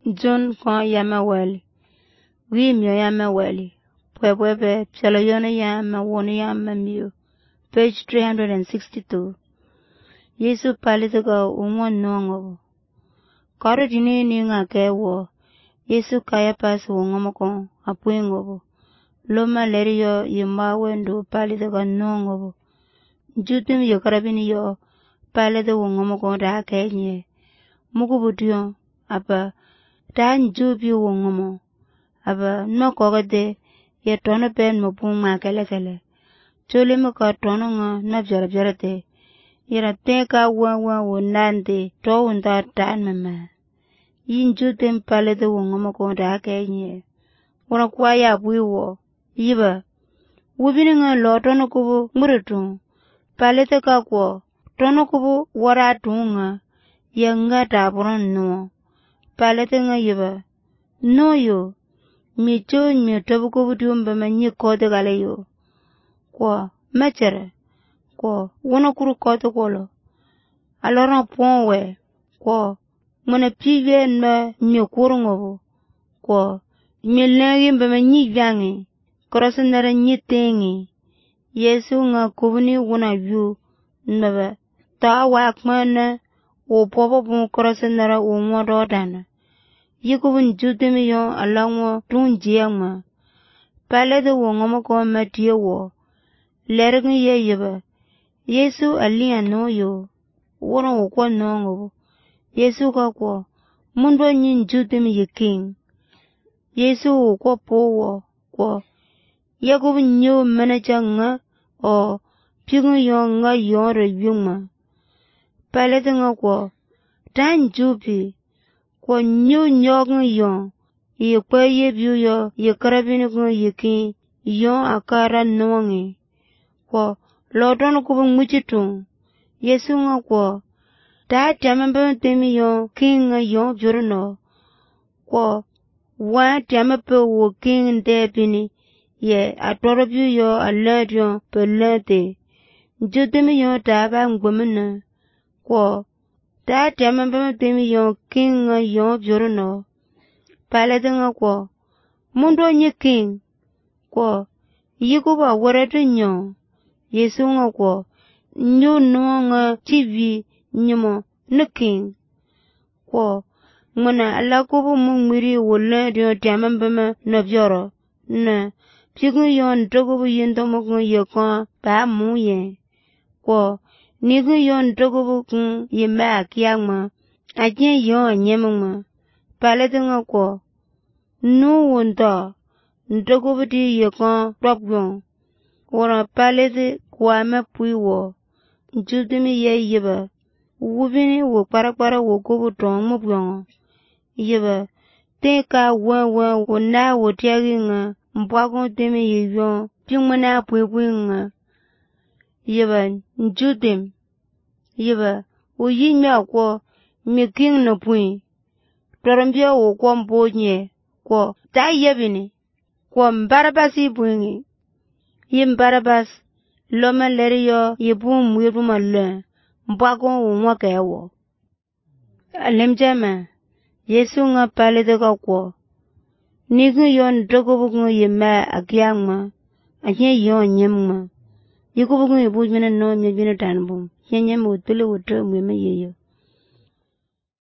John kon yama wali. We myo yama wali. Pwebwebe pshalo yona yama wonu yama myo. Page 362. Yesu palitiga unwan nongo. Karo dini ni nga kewo. Yesu kaya pasi wongomokon apuingo. Loma leri yo yima wendo palitiga nongo. Jutum yo karabini yo palitiga wongomokon da kenye. Mukubudiyon apa ta njubi wongomo. Apa no kogade ye tono pen mopung ma kele. Chole mo ka tono nga na bjara te. Yera teka wa nande to unda tan mama. Yin jutem palitiga wongomokon da kenye. Wana kwa ya buiwo. Yiba. Wubini nga lo tono kubu muritung. Palitiga kwa tono kubu wara tunga. Yanga taburon no. Palitiga yiba. No yo. Mi tobu kubu diumba ma nyi kote gale yo. Kwa machere. Kwa wana kuru kote kolo. Aloran ponwe. Kwa mwana piwe nma nyo kurungobo. Kwa milnagi mba ma nyi vyangi. Korasi nara nyi tengi. Yesu nga kubuni wana yu. Nma ta wakmana. O popo pun korasi nara o mwado dana. Yikubun jutimi yon alangwa tunjiyangma. Palitiga wongomokon matiye wo. Lerigi ye yiba. Yesu aliya no yo. Wana wakwa nongo. Yesu ka kwa. Mundo nyin jutimi yiking. Yesu wakwa powo. Kwa. Yakubun nyo manacha nga. O. Pigun yon nga yon reyungma. Palitiga kwa. Tan jupi. Kwa nyo nyogin yon. Ye kwa ye biyo yo. Ye karabini kun yiking. Yon akara nongi. Kwa. Lodono kubu mwichitung. Yesu nga kwa. Ta tiamembe temi yon. King nga yon bjuruno. Kwa. Wa tiamembe wo king ndebini. Ye atoro biyo yo alad yon pe lente. Njutimi yon taba ngwemina. Kwa. Ta tiamembe temi yon. King nga yon bjuruno. Palitiga kwa. Mundo nye king. Kwa. Yikuba waretu nyon. Yesu nga kwa. Nyo nga TV nyimo ne king. Kwa. Mwana alakubu mwiri wole diyo tiamembeme na vyoro. Na. Pigun yon dogobu yindomogun yekan pa muye. Kwa. Nigun yon dogobu kun yime akiyangma. Ajen yon anyemungma. Palitiga kwa. Nu wunda. Ndogobu di yekan dobyon. Wana paliti kwa me puiwo. Njutimi ye yiba. Wubini wo para wo kubu tong mubyon. Yiba. Teka wana wo tiagi nga. Mbwagon temi yiyon. Pingmana pui nga. Yiba. Njutim. Yiba. Uyi mya kwa. Miking na pui. Torambia wo kwa mbonye. Kwa. Ta yebini. Kwa mbarabasi buingi. Yimbarabas. Loma leri yo. Yibu mwiru male. Mbwagon umwaka yawo. Alimjama. Yesu nga palitiga kwa. Nigun yon dogobugun yime akiyangma. Ajen yon nyemma. Yikubugun yibu jmina no mye jmina tanbum. Yenyem utuli uto mweme yeyo.